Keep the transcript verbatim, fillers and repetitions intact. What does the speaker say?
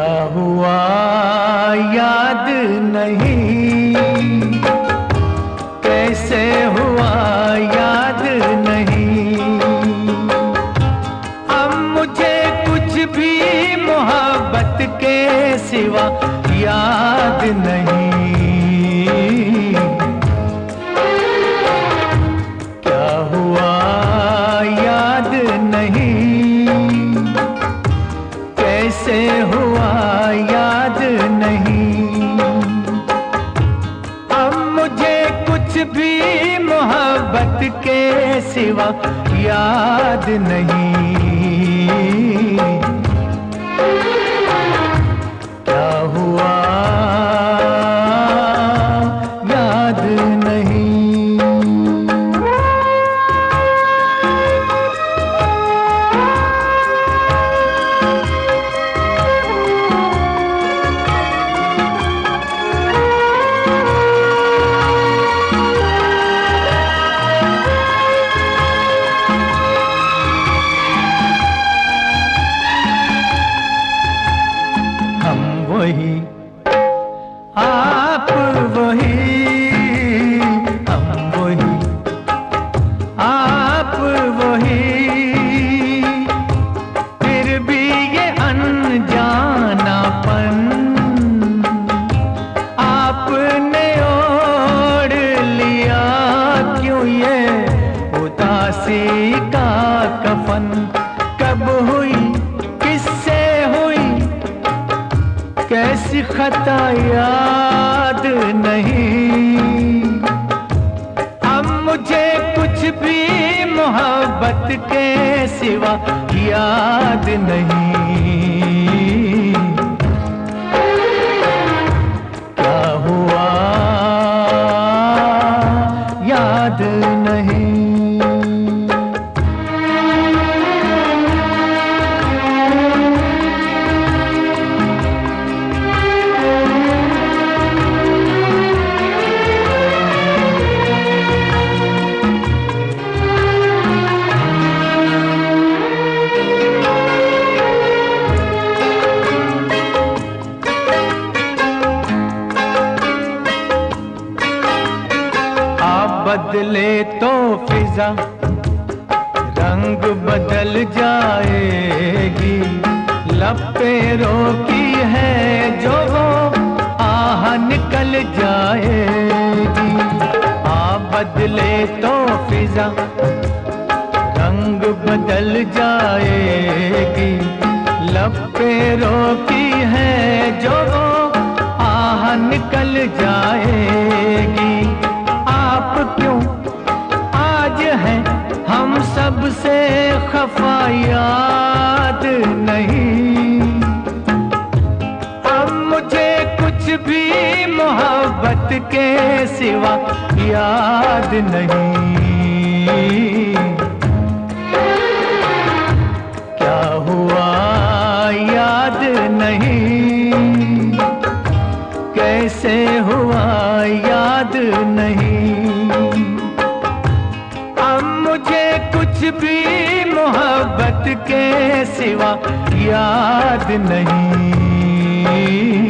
क्या हुआ याद नहीं, कैसे हुआ याद नहीं। अब मुझे कुछ भी मोहब्बत के सिवा याद नहीं। क्या हुआ याद नहीं, कैसे हुआ याद नहीं। अब मुझे कुछ भी मोहब्बत के सिवा याद नहीं। क्या हुआ याद नहीं। वही आप वही, हम वही आप वही, फिर भी ये अनजानापन आपने ओढ़ लिया। क्यों ये उदासी का कफन, कब हुई किससे हुई कैसी खता याद नहीं। अब मुझे कुछ भी मोहब्बत के सिवा याद नहीं। क्या हुआ याद नहीं। बदले तो फिजा रंग बदल जाएगी, लब पे रोकी है जो वो आह निकल जाएगी। आ बदले तो फिजा रंग बदल जाएगी, लब पे रोकी है जो वो आह निकल जाएगी। आप क्यों आज हैं हम सबसे खफा याद नहीं। अब मुझे कुछ भी मोहब्बत के सिवा याद नहीं। क्या हुआ याद नहीं, कैसे हुआ याद नहीं। अब मुझे कुछ भी मोहब्बत के सिवा याद नहीं।